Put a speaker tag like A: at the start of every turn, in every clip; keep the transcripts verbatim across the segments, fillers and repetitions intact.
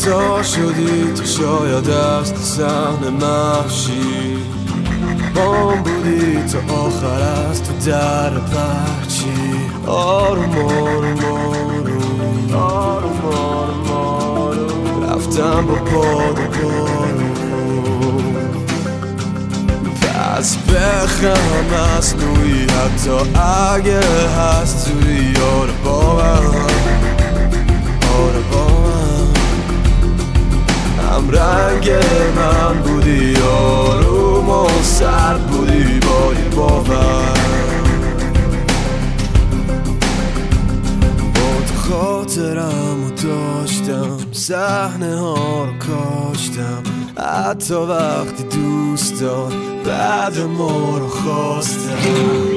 A: تا شدی تو شاید از تو صحنه محشی بام بودی تا آخر از تو در پرچی آروم آروم آروم آروم آروم آروم رفتم با باد و بارون پس بخم مصنوعی حتی اگه هست توی یار با من آره با من هم رنگ من بودی آروم و سرد بودی با یه باور با تو خاطرم و داشتم صحنه ها رو کاشتم حتی وقتی دوست دار بعد ما رو خواستم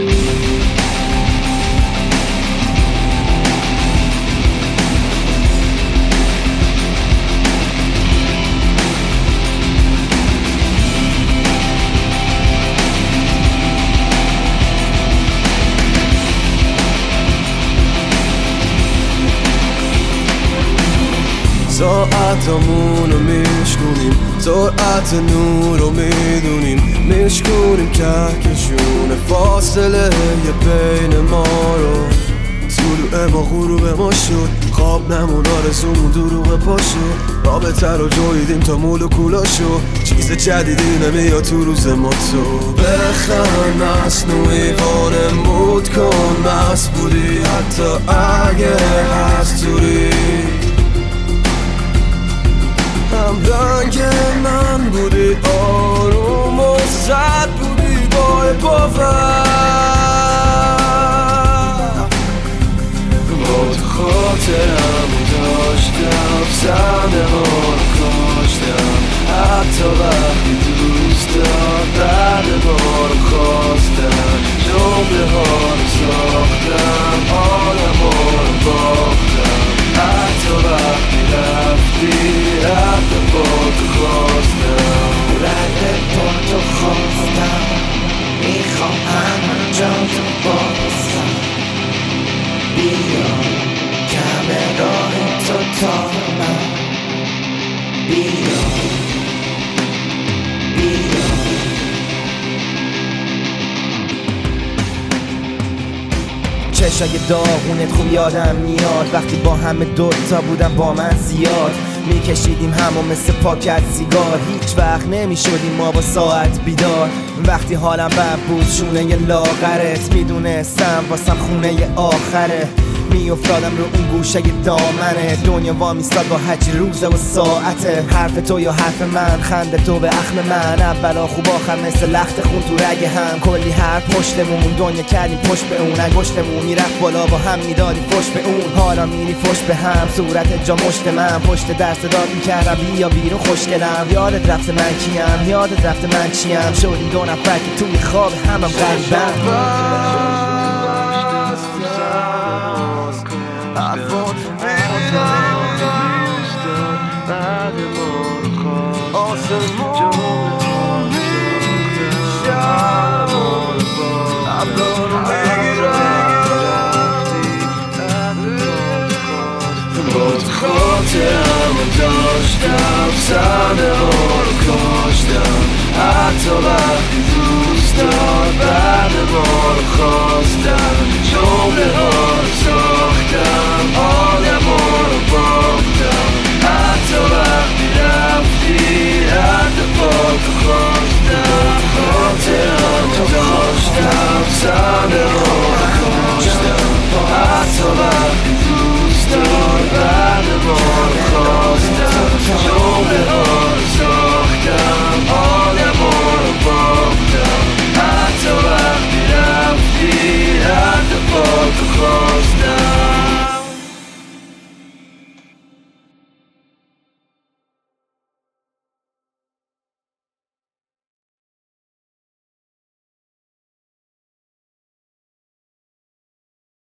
A: ساعتامونو میشکنیم سرعت نور رو میدونیم میشکنیم کهکشون فاصله یه بین ما رو طلوع ما غروب ما شد خواب نمون آرزومون دروغ پا شد رابطه رو جویدیم تا مولکولا شد چیز جدیدی نمیاد تو روز ما تو بخند مصنوعی وانمود کن مست بودی حتی اگه هست توری هم رنگ من بودی آروم و سرد بودی با باور با تو خاطرم داشتم صحنه ها رو کاشتم حتی وقتی دوست دار بعد ما رو خواستم جمله ها رو ساختم عالم ها رو باختم حتی وقتی رفتی رفت با تو خواستم
B: رنگ با تو خواستم میخواهم جا تو بازم بیا کم راه تو تا من بیا بیا چشای داغونت خوب یادم میاد وقتی با همه دوتا بودم با من زیاد میکشیدیم همو مثل پاکت سیگار هیچ وقت نمیشدیم ما با ساعت بیدار وقتی حالم بد بود شونه ی لاغرت میدونستم واسم خونه ی آخره میافتادم رو اون گوشه ی دامنه دنیا وامیستاد با هرچی روزه و ساعته حرف تو یا حرف من خنده تو به اخم من اولا خوب آخر مثل لخت خون تو رگ هم کلی حرف پشتمون دنیا کردیم پشت به اون انگشتمون میرفت بالا با هم میدادیم پشت به اون حالا میری پشت به هم صورت جا مشت من پشت در صدات میکردم بیا بیرون خوشگلم یادت رفته من کیم یادت رفته من چیم شدیم دو نفر که تو خواب همم غریبم
A: حرفات میدم دوست دار بعد ما رو خواست آسمون میشم ابرا رو میگیرم با تو خاطرم رو داشتم صحنه ها رو کاشتم حتی وقتی دوست دارم